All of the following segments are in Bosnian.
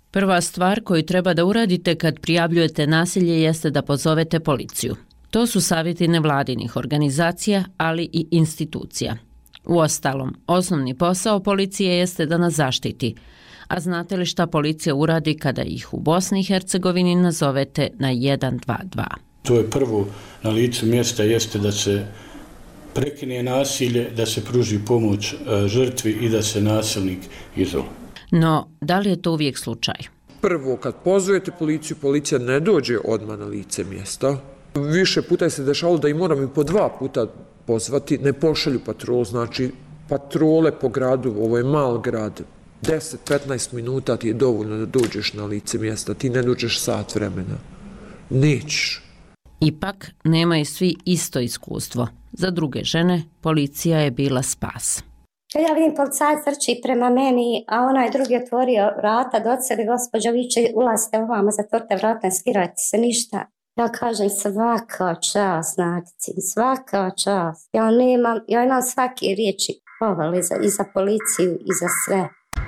Prva stvar koju treba da uradite kad prijavljujete nasilje jeste da pozovete policiju. To su savjeti nevladinih organizacija, ali i institucija. Uostalom, osnovni posao policije jeste da nas zaštiti. A znate li šta policija uradi kada ih u Bosni i Hercegovini nazovete na 112? To je prvo na licu mjesta jeste da se prekine nasilje, da se pruži pomoć žrtvi i da se nasilnik izoluje. No, da li je to uvijek slučaj? Prvo, kad pozovete policiju, policija ne dođe odmah na lice mjesta. Više puta se dešavalo da i moram i po 2 puta pozvati, ne pošalju patrolu, znači patrole po gradu, ovo je mal grad, 10-15 minuta ti je dovoljno da dođeš na lice mjesta, ti ne dođeš sat vremena. Nećeš. Ipak, nemaju svi isto iskustvo. Za druge žene, policija je bila spas. Ja vidim policajac trči prema meni, a onaj drugi otvorio vrata, doceli gospođo, viče, ulazite ovamo, zatvorite vrata, ne skirajte se ništa. Ja kažem svaka čast, Nadici, svaka čast. Ja imam svake riječi pohvale i za policiju i za sve.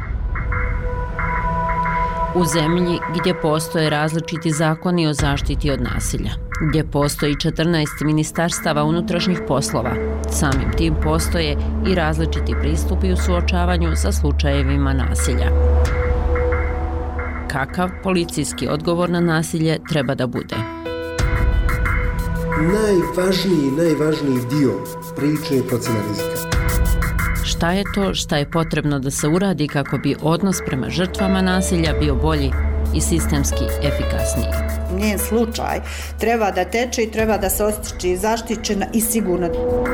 U zemlji gdje postoje različiti zakoni o zaštiti od nasilja, gdje postoji 14 ministarstava unutrašnjih poslova, samim tim postoje i različiti pristupi u suočavanju sa slučajevima nasilja. Kakav policijski odgovor na nasilje treba da bude? Najvažniji dio priče je procjena rizika. Šta je to šta je potrebno da se uradi kako bi odnos prema žrtvama nasilja bio bolji i sistemski efikasniji? Njen slučaj treba da teče i treba da se osjeća zaštićena i sigurna.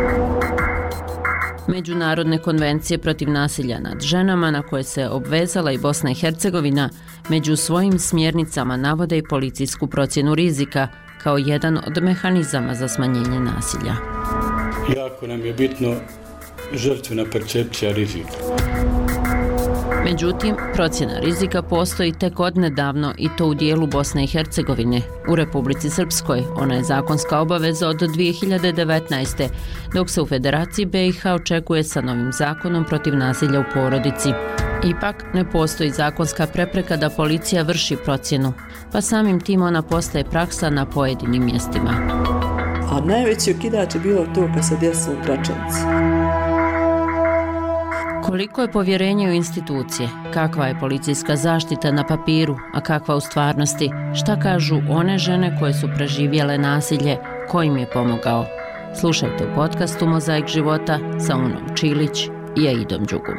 Međunarodne konvencije protiv nasilja nad ženama na koje se obvezala i Bosna i Hercegovina među svojim smjernicama navode i policijsku procjenu rizika kao jedan od mehanizama za smanjenje nasilja. Jako nam je bitno žrtvena percepcija rizika. Međutim, procjena rizika postoji tek odnedavno i to u dijelu Bosne i Hercegovine. U Republici Srpskoj ona je zakonska obaveza od 2019. dok se u Federaciji BiH očekuje sa novim zakonom protiv nasilja u porodici. Ipak ne postoji zakonska prepreka da policija vrši procjenu, pa samim tim ona postaje praksa na pojedinim mjestima. A najveći okidač je bilo to kad se desilo u Gračanici. Koliko je povjerenje u institucije? Kakva je policijska zaštita na papiru, a kakva u stvarnosti? Šta kažu one žene koje su preživjele nasilje? Ko im je pomogao? Slušajte u podcastu Mozaik života sa Unom Čilić i Aidom Đugum.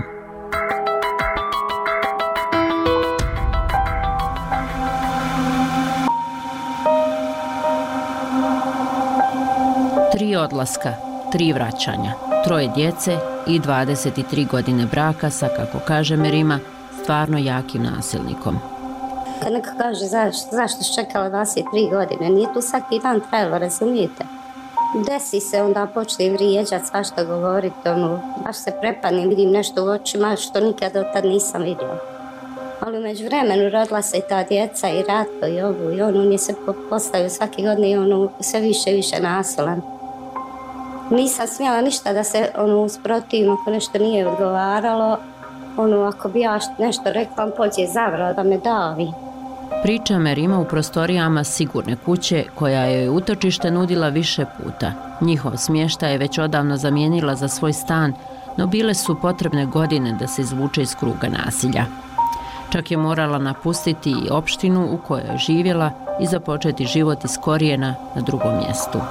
Tri odlaska, 3 vraćanja, 3 djece i 23 godine braka sa, kako kaže Merima, stvarno jakim nasilnikom. Kad neko kaže zašto si čekala 23 godine, nije tu svaki dan trajalo, razumijete? Desi se, onda počne vrijeđati, svašta govoriti, baš se prepadnem, vidim nešto u očima što nikad od tad nisam vidjela. Ali u međuvremenu rodila se i ta djeca i Rato i ovu i on je se postavio svake godine i sve više i više nasilan. Nisam smjela ništa da se usprotivim ako nešto nije odgovaralo. Ako bi ja nešto rekla, on pođe zavrlo da me davi. Priča Merima u prostorijama sigurne kuće koja joj utočište nudila više puta. Njihov smještaj je već odavno zamijenila za svoj stan, no bile su potrebne godine da se izvuče iz kruga nasilja. Čak je morala napustiti i opštinu u kojoj je živjela i započeti život iz korijena na drugom mjestu.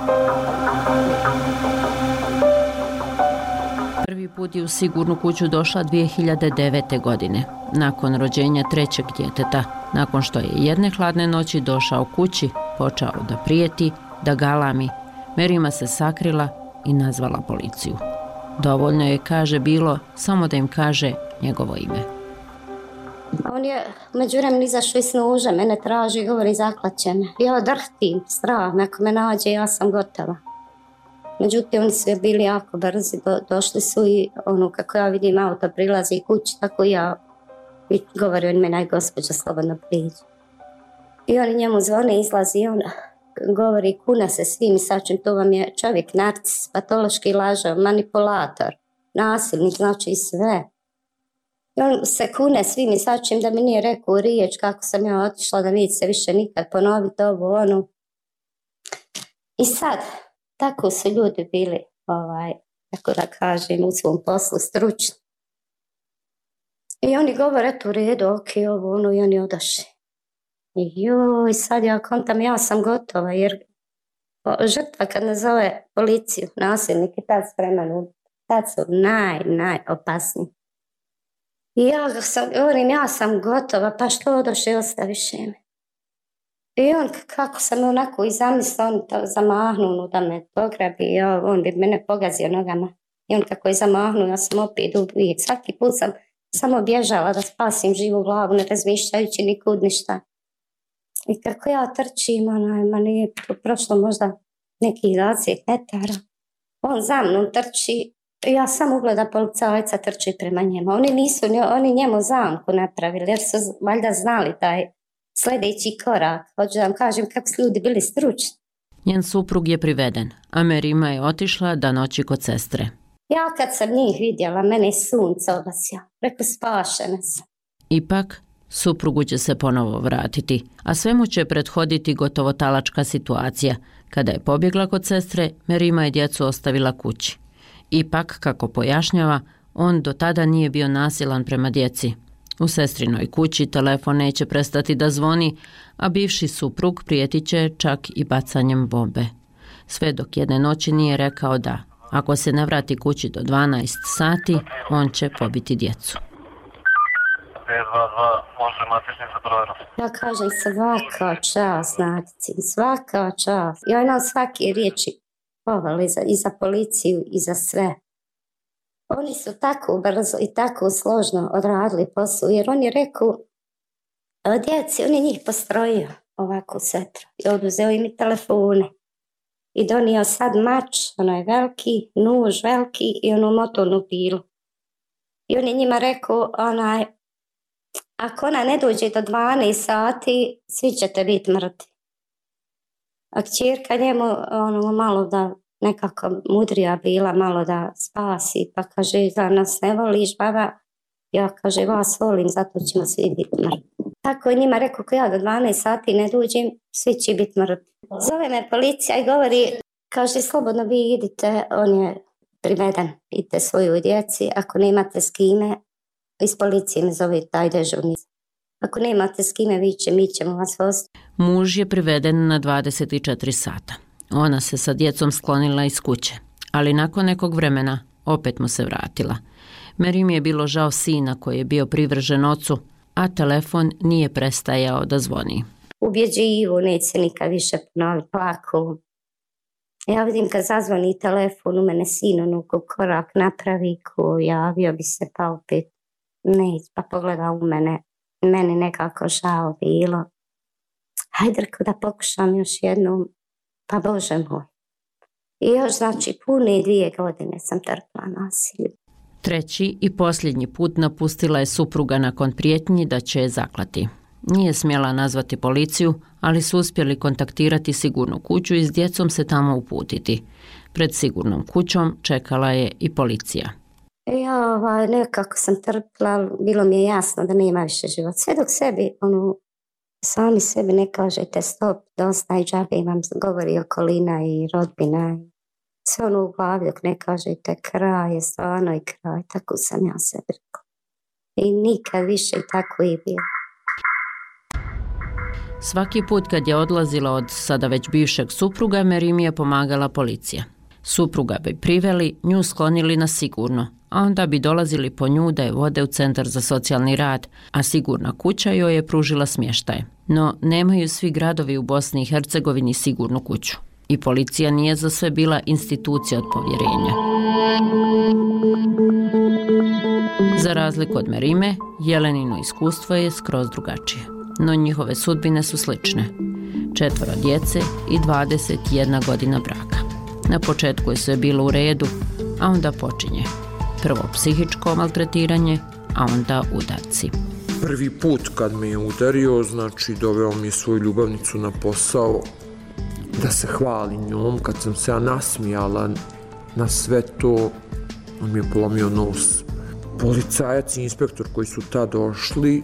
Prvi put je u sigurnu kuću došla 2009. godine, nakon rođenja 3. djeteta, nakon što je jedne hladne noći došao kući, počeo da prijeti, da galami. Merima se sakrila i nazvala policiju. Dovoljno je, kaže, bilo samo da im kaže njegovo ime. On je međuvremenu izašao iz snuža, mene traži i govori zaklaće me. Ja drhtim, strah, ako me nađe ja sam gotova. Međutim, oni su bili jako brzi, došli su i kako ja vidim auto prilazi kući, tako ja govori on meni, gospođa, slobodno priđi. I oni njemu zvone, izlazi i on govori, kuna se svim i sačem, to vam je čovjek narcis, patološki lažov, manipulator, nasilnik, znači sve. I on se kune svim i svačim da mi nije rekao riječ kako sam ja otišla, da neće se više nikad ponoviti ovo, ono. I sad, tako su ljudi bili, tako da kažem, u svom poslu stručni. I oni govore, eto u redu, ok, ovo, ono, i oni odašli. I joj, sad ja kontam, ja sam gotova, jer žrtva kad nazove policiju, nasilnik i tad spreman, tad su najopasniji. I ja sam, govorim, ja sam gotova, pa što odoše, ostaviš me. I on, kako sam onako i zamislila, on zamahnuo da me pograbi, on bi mene pogazio nogama. I on kako je zamahnuo, ja sam opet uvijek, svaki put sam samo bježala da spasim živu glavu, ne razmišljajući nikud ništa. I kako ja trčim, ma nije prošlo možda nekih 20 metara. On za mnom trči, ja sam ugleda policajca trči prema njemu. Oni njemu zamku napravili, jer su valjda znali taj sljedeći korak. Hoću da vam kažem kako su ljudi bili stručni. Njen suprug je priveden, a Merima je otišla da noći kod sestre. Ja kad sam njih vidjela, mene sunce obasja. Rekao, spašena sam. Ipak, suprugu će se ponovo vratiti, a svemu će prethoditi gotovo talačka situacija. Kada je pobjegla kod sestre, Merima je djecu ostavila kući. Ipak, kako pojašnjava, on do tada nije bio nasilan prema djeci. U sestrinoj kući telefon neće prestati da zvoni, a bivši suprug prijetit će čak i bacanjem bombe. Sve dok jedne noći nije rekao da, ako se ne vrati kući do 12 sati, on će pobiti djecu. 522, može matični za provjeru. Ja kažem svaka čast, znati, svaka čast. Ja imam svake riječi pohvale i za policiju i za sve. Oni su tako brzo i tako složno odradili posao, jer on je rekao djeci, on je njih postrojio ovako setru i oduzeo im i telefone. I donio sad mač, onaj veliki, nuž veliki i onu motornu pilu. I on je njima rekao, ako ona ne dođe do 12 sati, svi ćete biti mrtvi. A kćerka njemu malo da nekako mudrija bila, malo da spasi, pa kaže, da nas ne voliš, baba? Ja kaže, vas volim, zato ćemo svi biti mrtvi. Tako je njima rekao, ako ja do 12 sati ne dođem, svi će biti mrtvi. Zove me policija i govori, kaže, slobodno vi idite, on je priveden, idite svoju djeci, ako nemate s kime, iz policije me zove taj dežurni. Ako nemate s kime, mi ćemo vas voziti. Muž je priveden na 24 sata. Ona se sa djecom sklonila iz kuće, ali nakon nekog vremena opet mu se vratila. Merimi je bilo žao sina koji je bio privržen ocu, a telefon nije prestajao da zvoni. Ubjeđivo, neće se nikad više ponoviti, plako. Ja vidim kad zazvoni telefon, u mene sin korak napravi, ko javio bi se, pa opet neće, pa pogleda u mene. Meni nekako žao bilo. Hajde da pokušam još jednom, pa Bože moj. I još znači pune 2 godine sam trpila nasilje. Treći i posljednji put napustila je supruga nakon prijetnji da će je zaklati. Nije smjela nazvati policiju, ali su uspjeli kontaktirati sigurnu kuću i s djecom se tamo uputiti. Pred sigurnom kućom čekala je i policija. Ja nekako sam trpila, bilo mi je jasno da nema više života. Sve dok sebi, sami sebi ne kažete stop, dosta i džabe vam govori okolina i rodbina. Sve u glavi dok ne kažete kraj je stvarno i kraj, tako sam ja sebi rekao. I nikad više tako i bilo. Svaki put kad je odlazila od sada već bivšeg supruga, Merimi je pomagala policija. Supruga bi priveli, nju sklonili na sigurno, a onda bi dolazili po nju da je vode u centar za socijalni rad, a sigurna kuća joj je pružila smještaj. No, nemaju svi gradovi u Bosni i Hercegovini sigurnu kuću. I policija nije za sve bila institucija od povjerenja. Za razliku od Merime, Jelenino iskustvo je skroz drugačije. No njihove sudbine su slične. 4 djece i 21 godina braka. Na početku je sve bilo u redu, a onda počinje. Prvo psihičko maltretiranje, a onda udarci. Prvi put kad me je udario, znači doveo mi je svoju ljubavnicu na posao da se hvali njom. Kad sam se ja nasmijala na sve to, on mi je polomio nos. policajac i inspektor koji su tad došli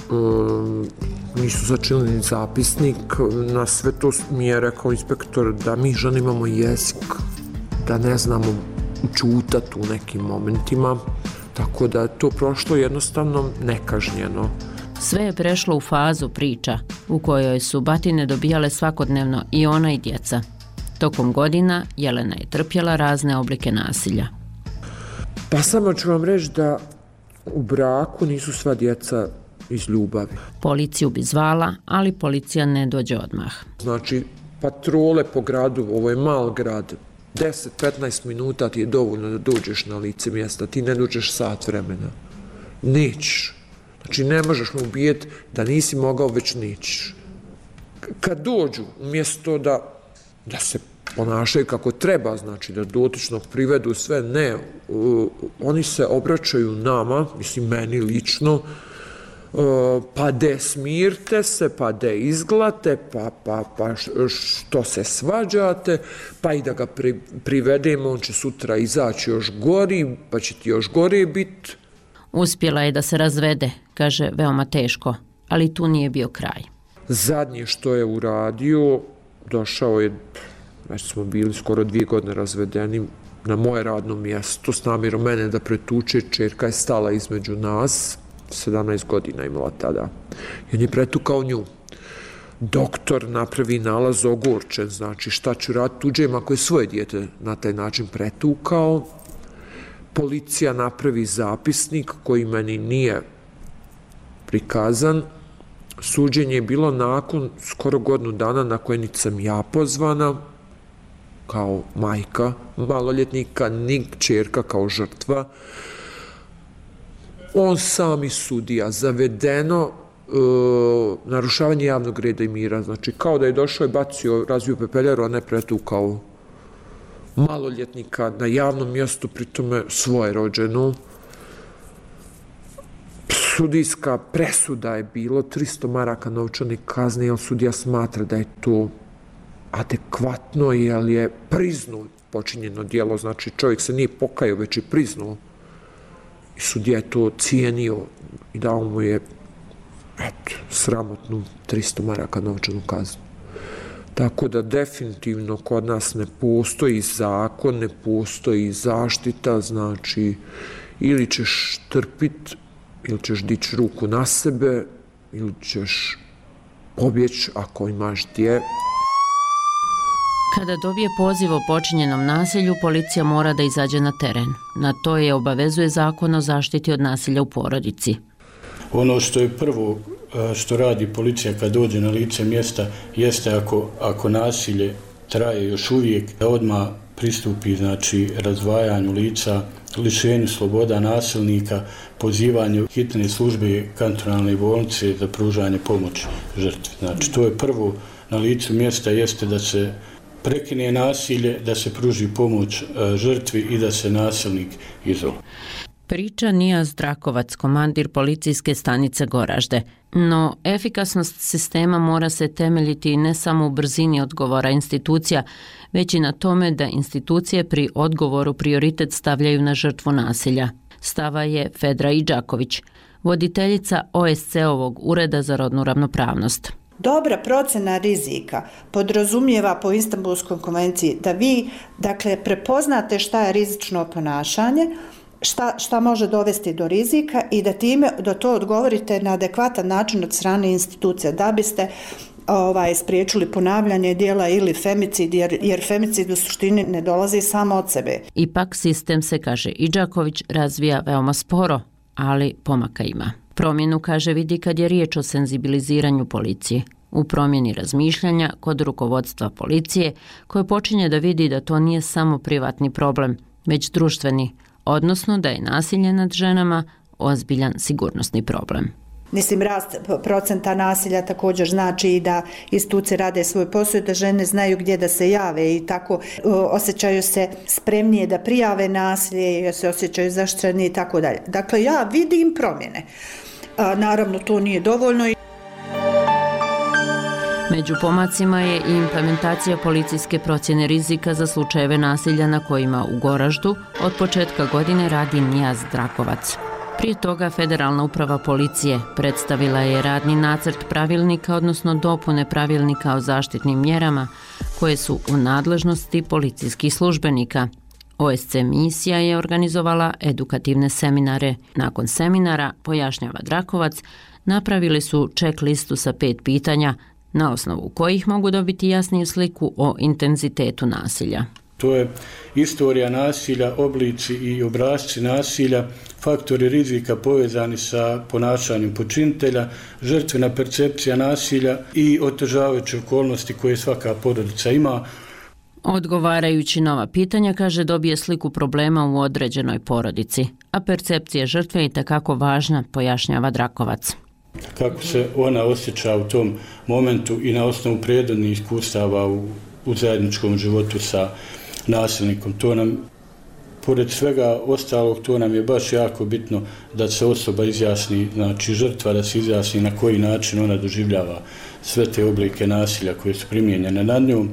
nisu začinili ni zapisnik. Na sve to mi je rekao inspektor da mi žene imamo jezik, da ne znamo čutati u nekim momentima, tako da je to prošlo jednostavno nekažnjeno. Sve je prešlo u fazu priča u kojoj su batine dobijale svakodnevno i ona i djeca. Tokom godina Jelena je trpjela razne oblike nasilja. Pa samo ću vam reći da u braku nisu sva djeca iz ljubavi. Policiju bi zvala, ali policija ne dođe odmah. Znači, patrole po gradu, ovo je mal grad, 10-15 minuta ti je dovoljno da dođeš na lice mjesta, ti ne dođeš sat vremena. Nećeš. Znači, ne možeš me ubijeti da nisi mogao, već nećeš. Kad dođu, umjesto da se ponašaju kako treba, znači da dotičnog privedu sve, ne, oni se obraćaju nama, mislim meni lično, pa de smirte se, pa de izglate, pa što se svađate, pa i da ga privedemo, on će sutra izaći još gori, pa će ti još gore biti. Uspjela je da se razvede, kaže, veoma teško, ali tu nije bio kraj. Zadnje što je uradio, došao je, već smo bili skoro 2 godine razvedeni, na moje radno mjesto s namjerom mene da pretuče, čerka je stala između nas, 17 godina imala tada. I on je pretukao nju. Doktor napravi nalaz ogorčen, znači šta ću raditi tuđem ako je svoje dijete na taj način pretukao. Policija napravi zapisnik koji meni nije prikazan. Suđenje je bilo nakon skoro godinu dana na koje niti sam ja pozvana kao majka maloljetnika, ni čerka kao žrtva. On sam i sudija, zavedeno narušavanje javnog reda i mira. Znači, kao da je došao i bacio, razvio pepeljaru, a ne pretukao maloljetnika na javnom mjestu, pritome svoje rođenu. Sudijska presuda je bilo 300 maraka novčane kazne, jer sudija smatra da je to adekvatno, jer je priznao počinjeno djelo. Znači, čovjek se nije pokajao, već je priznao. I sudija je to cijenio i dao mu je sramotnu 300 maraka novčanu kaznu. Tako da definitivno kod nas ne postoji zakon, ne postoji zaštita, znači ili ćeš trpit, ili ćeš dići ruku na sebe, ili ćeš pobjeći ako imaš gdje. Kada dobije poziv o počinjenom nasilju, policija mora da izađe na teren. Na to je obavezuje Zakon o zaštiti od nasilja u porodici. Ono što je prvo što radi policija kad dođe na lice mjesta jeste ako nasilje traje još uvijek, da odmah pristupi, znači, razdvajanju lica, lišenju sloboda nasilnika, pozivanju hitne službe kantonalne bolnice za pružanje pomoći žrtvi. Znači, to je prvo na licu mjesta jeste da se prekine nasilje, da se pruži pomoć žrtvi i da se nasilnik izoluje. Priča Nijaz Drakovac, komandir policijske stanice Goražde. No, efikasnost sistema mora se temeljiti ne samo u brzini odgovora institucija, već i na tome da institucije pri odgovoru prioritet stavljaju na žrtvu nasilja. Stava je Fedra Idžaković, voditeljica OSCE-ovog Ureda za rodnu ravnopravnost. Dobra procena rizika podrazumijeva po Istanbulskoj konvenciji da vi, dakle, prepoznate šta je rizično ponašanje, šta može dovesti do rizika i da time da to odgovorite na adekvatan način od strane institucija, da biste spriječili ponavljanje djela ili femicid, jer femicid u suštini ne dolazi samo od sebe. Ipak sistem se, kaže Idžaković, razvija veoma sporo, ali pomaka ima. Promjenu, kaže, vidi kad je riječ o senzibiliziranju policije. U promjeni razmišljanja kod rukovodstva policije, koje počinje da vidi da to nije samo privatni problem, već društveni, odnosno da je nasilje nad ženama ozbiljan sigurnosni problem. Mislim, rast procenta nasilja također znači i da institucije rade svoj posao i da žene znaju gdje da se jave i tako osjećaju se spremnije da prijave nasilje i se osjećaju zaštićenije i tako dalje. Dakle, ja vidim promjene. Naravno, to nije dovoljno. Među pomacima je i implementacija policijske procjene rizika za slučajeve nasilja na kojima u Goraždu od početka godine radi Nijaz Drakovac. Prije toga Federalna uprava policije predstavila je radni nacrt pravilnika, odnosno dopune pravilnika o zaštitnim mjerama koje su u nadležnosti policijskih službenika. OSC misija je organizovala edukativne seminare. Nakon seminara, pojašnjava Drakovac, napravili su check-listu sa 5 pitanja na osnovu kojih mogu dobiti jasniju sliku o intenzitetu nasilja. To je istorija nasilja, oblici i obrasci nasilja, faktori rizika povezani sa ponašanjem počinitelja, žrtvena percepcija nasilja i otežavajuće okolnosti koje svaka porodica ima. Odgovarajući na ova pitanja, kaže, dobije sliku problema u određenoj porodici, a percepcija žrtve je itekako važna, pojašnjava Drakovac. Kako se ona osjeća u tom momentu i na osnovu prethodnih iskustava u zajedničkom životu sa nasilnikom. To nam, pored svega ostalog, to nam je baš jako bitno da se osoba izjasni, znači žrtva da se izjasni na koji način ona doživljava sve te oblike nasilja koje su primijenjene nad njom.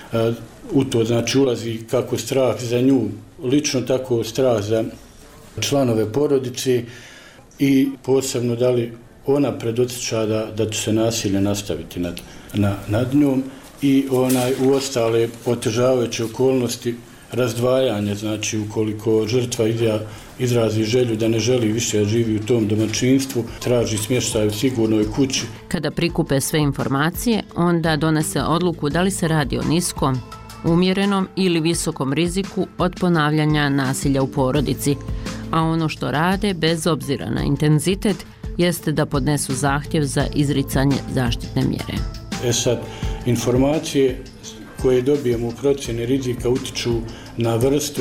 U to znači ulazi kako strah za nju, lično tako strah za članove porodice i posebno da li ona predosjeća da će se nasilje nastaviti nad njom i u ostale otežavajuće okolnosti razdvajanja, znači ukoliko žrtva izrazi želju da ne želi više da živi u tom domaćinstvu, traži smještaj u sigurnoj kući. Kada prikupe sve informacije, onda donese odluku da li se radi o niskom, umjerenom ili visokom riziku od ponavljanja nasilja u porodici, a ono što rade, bez obzira na intenzitet, jeste da podnesu zahtjev za izricanje zaštitne mjere. Sad, informacije koje dobijemo u procjeni rizika utiču na vrstu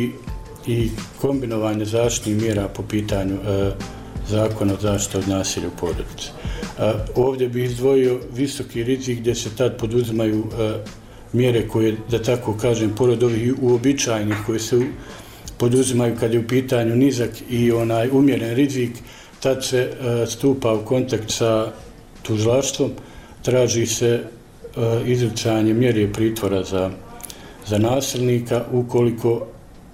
i kombinovanje zaštitnih mjera po pitanju zakona o zaštiti od nasilja u porodici. Ovdje bi izdvojio visoki rizik gdje se tad poduzimaju mjere koje, da tako kažem, pored ovih uobičajenih koje se poduzimaju kad je u pitanju nizak i umjeren rizik, tad se stupa u kontakt sa tužilaštvom, traži se izricanje mjere pritvora za nasilnika ukoliko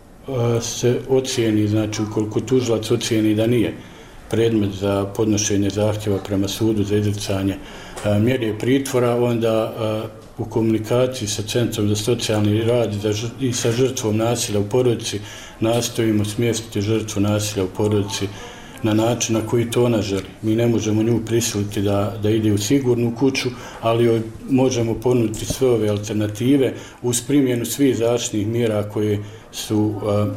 se ocijeni, znači ukoliko tužilac ocijeni da nije predmet za podnošenje zahtjeva prema sudu za izricanje mjere pritvora, onda u komunikaciji sa Centrom za socijalni rad i sa žrtvom nasilja u porodici nastojimo smjestiti žrtvu nasilja u porodici na način na koji to ona želi. Mi ne možemo nju prisiliti da ide u sigurnu kuću, ali joj možemo ponuditi sve ove alternative uz primjenu svih zaštitnih mjera koje su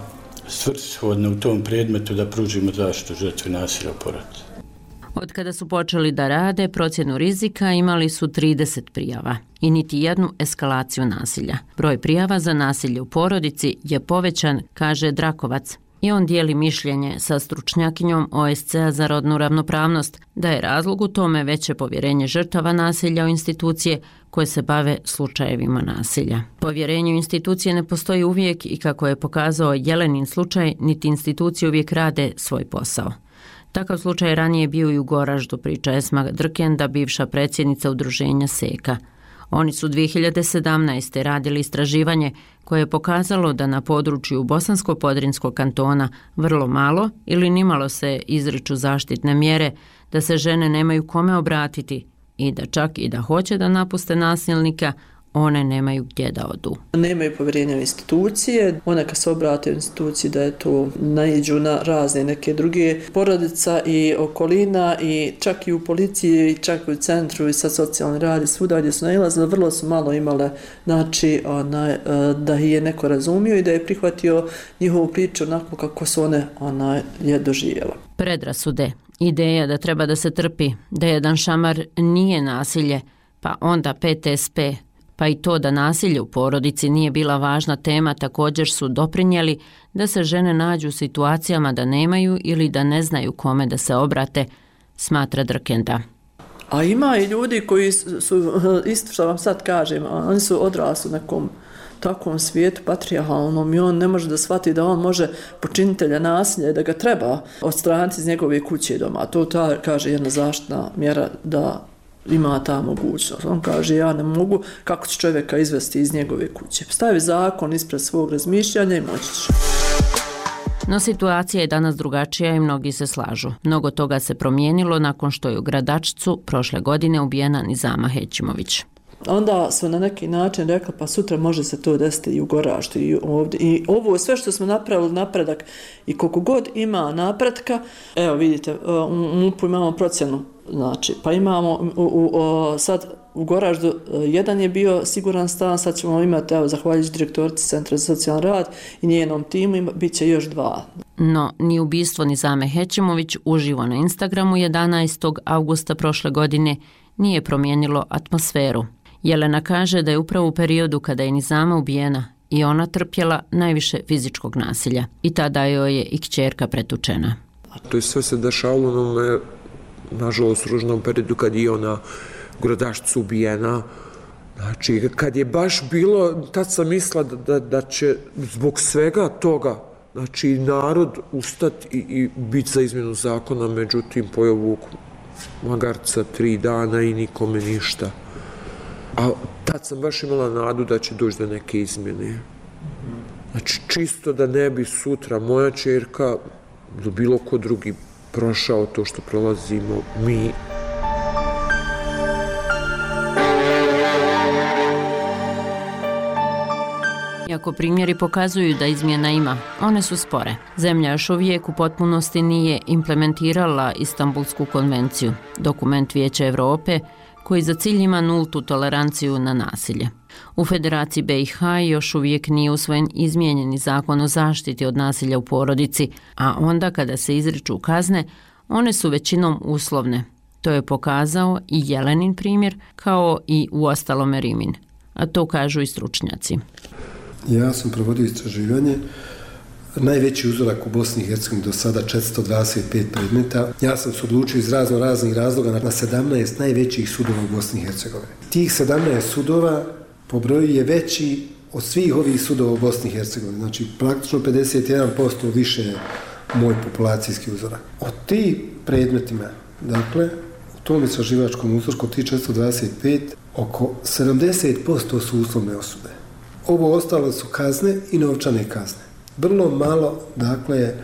svrsishodne u tom predmetu da pružimo zaštitu žrtvi nasilja u porodici. Od kada su počeli da rade procjenu rizika, imali su 30 prijava i niti jednu eskalaciju nasilja. Broj prijava za nasilje u porodici je povećan, kaže Drakovac. I on dijeli mišljenje sa stručnjakinjom OSC-a za rodnu ravnopravnost da je razlog u tome veće povjerenje žrtava nasilja u institucije koje se bave slučajevima nasilja. Povjerenje u institucije ne postoji uvijek i kako je pokazao Jelenin slučaj, niti institucije uvijek rade svoj posao. Takav slučaj ranije bio i u Goraždu, priča Esma Drkenda, bivša predsjednica udruženja Seka. Oni su 2017. radili istraživanje koje je pokazalo da na području Bosansko-Podrinskog kantona vrlo malo ili nimalo se izriču zaštitne mjere, da se žene nemaju kome obratiti i da čak i da hoće da napuste nasilnika, one nemaju gdje da odu. Nemaju povjerenja u institucije, one kad se obrate u instituciji da je to naiđu na razne neke druge porodica i okolina i čak i u policiji i čak i u centru i sa socijalni rad i svuda gdje su nailazile, vrlo su malo imale, znači da je neko razumio i da je prihvatio njihovu priču onako kako su one je doživjela. Predrasude, ideja da treba da se trpi, da jedan šamar nije nasilje, pa onda PTSP, pa i to da nasilje u porodici nije bila važna tema, također su doprinijeli da se žene nađu u situacijama da nemaju ili da ne znaju kome da se obrate, smatra Drkenda. A ima i ljudi koji su, isto što vam sad kažem, oni su odrasli u nekom takvom svijetu patrijarhalnom i on ne može da shvati da on može počinitelja nasilja i da ga treba odstraniti iz njegove kuće i doma. To kaže jedna zaštitna mjera da ima ta mogućnost. On kaže ja ne mogu, kako će čovjeka izvesti iz njegove kuće. Stavi zakon ispred svog razmišljanja i moći će. No situacija je danas drugačija i mnogi se slažu. Mnogo toga se promijenilo nakon što je u Gradačcu prošle godine ubijena Nizama Hećimović. Onda su na neki način rekli pa sutra može se to desiti i u Goraždu i ovdje. I ovo sve što smo napravili napredak i koliko god ima napretka, evo vidite, u MUP-u imamo procjenu, znači, pa imamo sad u Goraždu jedan je bio siguran stan, sad ćemo imati, evo, zahvaljujući direktorici Centra za socijalni rad i njenom timu, bit će još 2. No, ni ubistvo Nizame Hećimović uživo na Instagramu 11. augusta prošle godine nije promijenilo atmosferu. Jelena kaže da je upravo u periodu kada je Nizama ubijena i ona trpjela najviše fizičkog nasilja i tada joj je i kćerka pretučena. To je sve se dešavalo u onome, nažalost, ružnom periodu kad je ona u Gradačcu ubijena. Znači, kad je baš bilo, tad sam mislila da će zbog svega toga, znači, narod ustati i biti za izmjenu zakona, međutim, pojeo vuk magarca 3 dana i nikome ništa. A tad sam baš imala nadu da će doći do neke izmjene. Znači, čisto da ne bi sutra moja ćerka ili bilo ko drugi prošao to što prolazimo mi. Iako primjeri pokazuju da izmjena ima, one su spore. Zemlja još uvijek u potpunosti nije implementirala Istanbulsku konvenciju, dokument Vijeća Europe koji za cilj ima nultu toleranciju na nasilje. U Federaciji BiH još uvijek nije usvojen izmijenjeni zakon o zaštiti od nasilja u porodici, a onda kada se izriču kazne, one su većinom uslovne. To je pokazao i Jelenin primjer, kao i uostalome Rimin. A to kažu i stručnjaci. Ja sam provodio istraživanje. Najveći uzorak u Bosni i Hercegovini do sada 425 predmeta. Ja sam se odlučio iz raznih razloga na 17 najvećih sudova u Bosni i Hercegovini. Tih 17 sudova po broju je veći od svih ovih sudova u Bosni i Hercegovini. Znači, praktično 51% više je moj populacijski uzorak. Od tih predmetima, dakle, u tom istraživačkom uzorku, od tih 425, oko 70% su uslovne osude. Ovo ostalo su kazne i novčane kazne. Vrlo malo, dakle,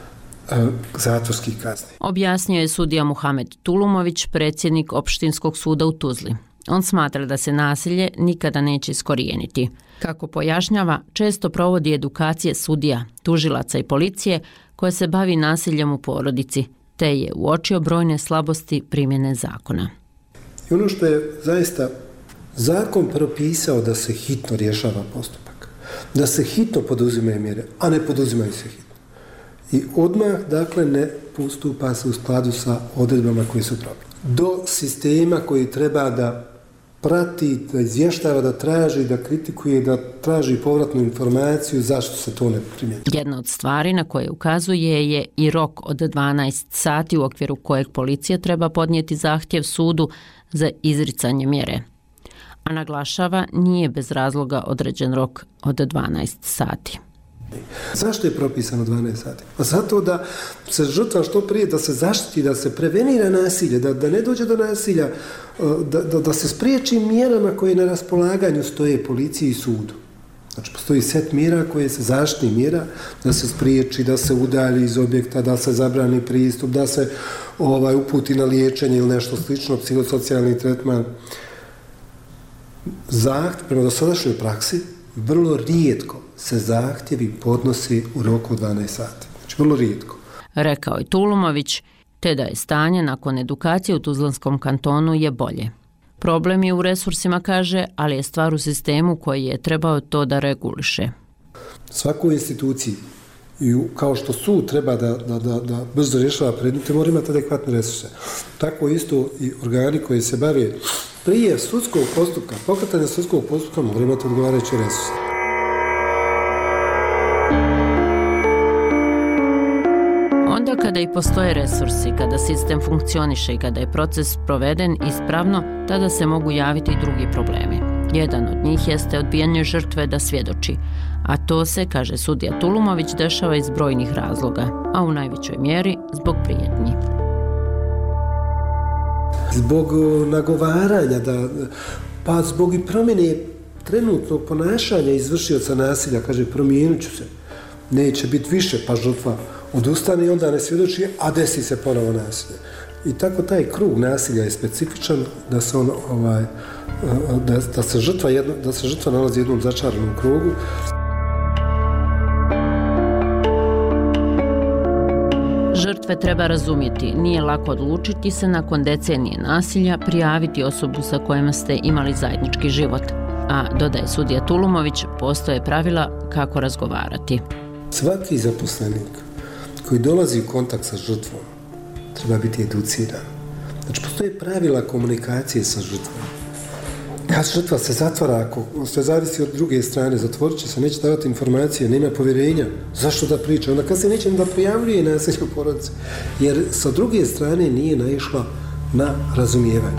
zatvorskih kazni. Objasnio je sudija Muhamed Tulumović, predsjednik Opštinskog suda u Tuzli. On smatra da se nasilje nikada neće iskorijeniti. Kako pojašnjava, često provodi edukacije sudija, tužilaca i policije koja se bavi nasiljem u porodici, te je uočio brojne slabosti primjene zakona. I ono što je zaista zakon propisao da se hitno rješava postupak, da se hitno poduzimaju mjere, a ne poduzimaju se hitno. I odmah, dakle, ne postupa se u skladu sa odredbama koje su propisane. Do sistema koji treba da prati, da izvještava, da traži, da kritikuje, da traži povratnu informaciju zašto se to ne primjenjuje. Jedna od stvari na koje ukazuje je i rok od 12 sati u okviru kojeg policija treba podnijeti zahtjev sudu za izricanje mjere. A naglašava, nije bez razloga određen rok od 12 sati. Zašto je propisano 12 sati? Pa zato da se žrtva što prije, da se zaštiti, da se prevenira nasilje, da ne dođe do nasilja, da se spriječi mjerama koje na raspolaganju stoje policiji i sudu. Znači, postoji set mjera koje se zaštitni mjera, da se spriječi, da se udalji iz objekta, da se zabrani pristup, da se uputi na liječenje ili nešto slično, psihosocijalni tretman. Zahtjev, prema dosadašnjoj praksi, vrlo rijetko se zahtjevi podnosi u roku od 12 sati. Znači, vrlo rijetko. Rekao je Tulumović, te da je stanje nakon edukacije u Tuzlanskom kantonu je bolje. Problem je u resursima, kaže, ali je stvar u sistemu koji je trebao to da reguliše. Svakoj instituciji, kao što sud treba da brzo rješava predmete, mora imati adekvatne resurse. Tako isto i organi koji se bave prije sudskog postupka, pokretanja sudskog postupka, mora imati odgovarajuće resurse. Onda kada i postoje resursi, kada sistem funkcioniše i kada je proces proveden ispravno, tada se mogu javiti i drugi problemi. Jedan od njih jeste odbijanje žrtve da svjedoči, a to se, kaže sudija Tulumović, dešava iz brojnih razloga, a u najvećoj mjeri zbog prijetnji. Zbog nagovaranja, pa zbog i promjene trenutnog ponašanja izvršioca nasilja, kaže, promijenit ću se. neće biti više, pa žrtva odustane i onda ne svjedoči, a desi se ponovo nasilje. I tako taj krug nasilja je specifičan da se on da se žrtva nalazi u jednom začaranom krugu. Žrtve treba razumjeti, nije lako odlučiti se nakon decenije nasilja prijaviti osobu sa kojima ste imali zajednički život. A, dodaje sudija Tulumović, postoje pravila kako razgovarati. Svaki zaposlenik koji dolazi u kontakt sa žrtvom treba biti educiran. Znači, postoje pravila komunikacije sa žrtvom. Kad žrtva se zatvara, ako sve zavisi od druge strane, zatvorit će se, neće davati informacije, nema povjerenja, zašto da priča? Onda kad se neće da prijavljuje nasilje u porodici, jer sa druge strane nije naišla na razumijevanje.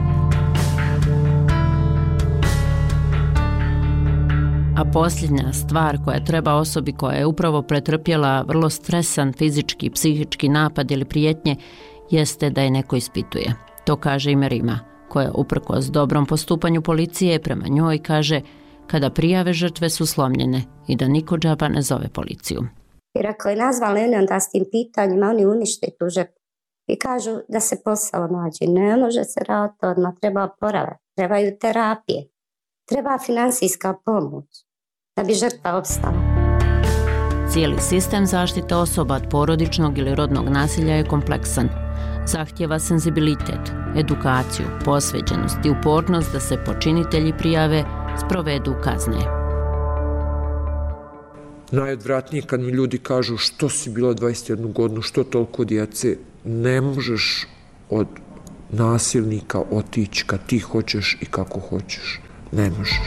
A posljednja stvar koja treba osobi koja je upravo pretrpjela vrlo stresan fizički, psihički napad ili prijetnje, jeste da je neko ispituje. To kaže i Merima, koja uprkos dobrom postupanju policije prema njoj kaže kada prijave žrtve su slomljene i da niko džaba ne zove policiju. Jer ako je nazvali oni onda s tim pitanjima, oni unište tu žrtvu i kažu da se posao nađe. Ne može se raditi odmah, treba oporavak, trebaju terapije, treba finansijska pomoć da bi žrtva opstala. Cijeli sistem zaštite osoba od porodičnog ili rodnog nasilja je kompleksan. Zahtjeva senzibilitet, edukaciju, posvećenost i upornost da se počinitelji prijave, sprovedu kazne. Najodvratnije kad mi ljudi kažu što si bila 21 godinu, što toliko djece, ne možeš od nasilnika otići kad ti hoćeš i kako hoćeš. Ne možeš.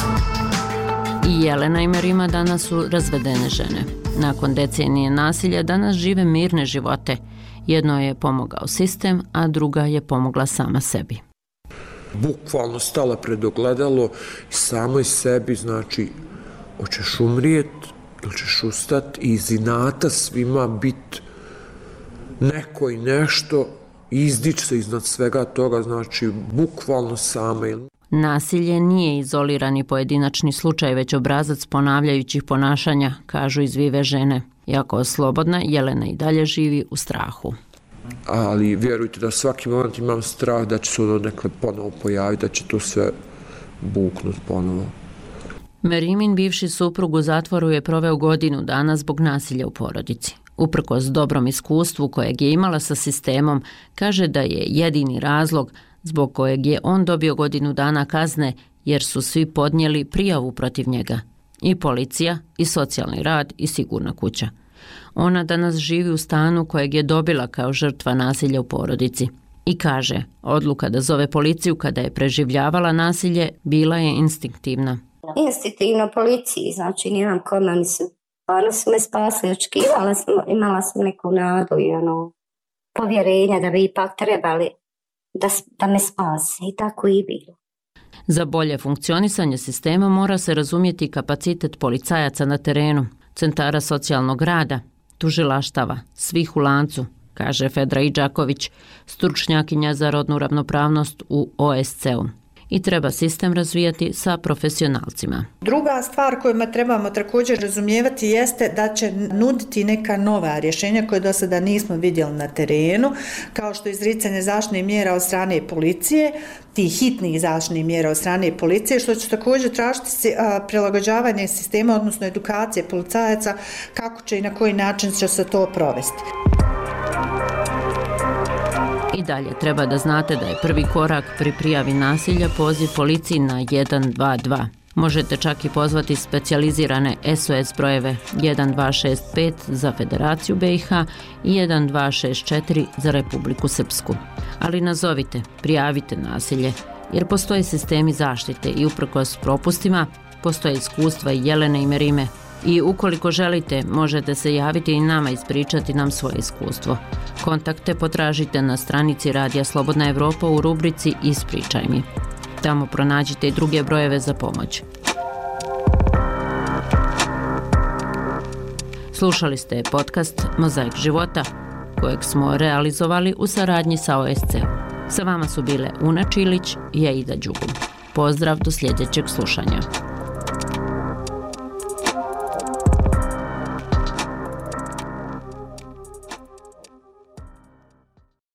I Jelena i Merima danas su razvedene žene. Nakon decenije nasilja danas žive mirne živote. Jedno je pomogao sistem, a druga je pomogla sama sebi. Bukvalno stala pred ogledalo i samoj sebi, znači, hoćeš umrijet ili ćeš ustat i iz inata svima bit neko i nešto i izdić se iznad svega toga, znači, bukvalno sama. Nasilje nije izolirani pojedinačni slučaj, već obrazac ponavljajućih ponašanja, kažu izvive žene. Iako slobodna, Jelena i dalje živi u strahu. Ali vjerujte da svaki moment imam strah da će se ono nekle ponovo pojaviti, da će to sve buknut ponovo. Merimin bivši suprug u zatvoru je proveo godinu dana zbog nasilja u porodici. Uprkos dobrom iskustvu kojeg je imala sa sistemom, kaže da je jedini razlog zbog kojeg je on dobio godinu dana kazne jer su svi podnijeli prijavu protiv njega. I policija, i socijalni rad, i sigurna kuća. Ona danas živi u stanu kojeg je dobila kao žrtva nasilja u porodici. I kaže, odluka da zove policiju kada je preživljavala nasilje bila je instinktivna. Instinktivno policiji, znači nijedan kod meni su me spasili, imala sam neku nadu i povjerenja da bi ipak trebali da me spase i tako i bilo. Za bolje funkcionisanje sistema mora se razumjeti kapacitet policajaca na terenu, centara socijalnog rada, tužilaštava, svih u lancu, kaže Fedra Idžaković, stručnjakinja za rodnu ravnopravnost u OSCE-u. I treba sistem razvijati sa profesionalcima. Druga stvar koju trebamo također razumijevati jeste da će nuditi neka nova rješenja koje do sada nismo vidjeli na terenu, kao što je izricanje zaštitnih mjera od strane policije, tih hitnih zaštitnih mjera od strane policije, što će također tražiti prilagođavanje sistema, odnosno edukacije policajaca, kako će i na koji način će se to provesti. I dalje treba da znate da je prvi korak pri prijavi nasilja poziv policiji na 122. Možete čak i pozvati specijalizirane SOS brojeve 1265 za Federaciju BiH i 1264 za Republiku Srpsku. Ali nazovite, prijavite nasilje, jer postoje sistemi zaštite i uprkos propustima postoje iskustva i Jelene i Merime. I ukoliko želite, možete se javiti i nama ispričati nam svoje iskustvo. Kontakte potražite na stranici Radija Slobodna Evropa u rubrici Ispričaj mi. Tamo pronađite i druge brojeve za pomoć. Slušali ste podcast Mozaik života, kojeg smo realizovali u saradnji sa OSCE-om. Sa vama su bile Una Čilić i Aida Đugum. Pozdrav do sljedećeg slušanja.